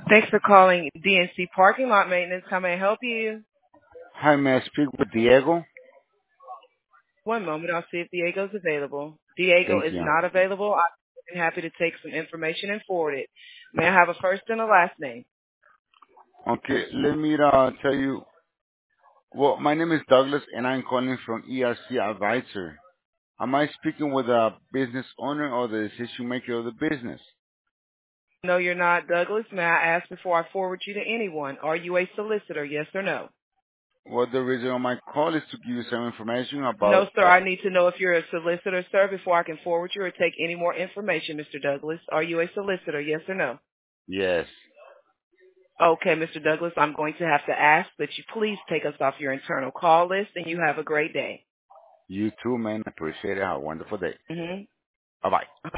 Thanks for calling DNC Parking Lot Maintenance. How may I help you? Hi, may I speak with Diego? One moment, I'll see if Diego's available. Diego Thank is you. not available. I'm happy to take some information and forward it. May I have a first and a last name? Okay, let me tell you. Well, my name is Douglas, and I'm calling from ERC Advisor. Am I speaking with a business owner or the decision maker of the business? No, you're not, Douglas. May I ask before I forward you to anyone? Are you a solicitor, yes or no? Well, the reason of my call is to give you some information No, about. sir. I need to know if you're a solicitor, sir, before I can forward you or take any more information, Mr. Douglas. Are you a solicitor, yes or no? Yes, Okay, Mr. Douglas, I'm going to have to ask that you please take us off your internal call list, and you have a great day. you too, man. Appreciate it. Have a wonderful day. Mm-hmm. Bye bye.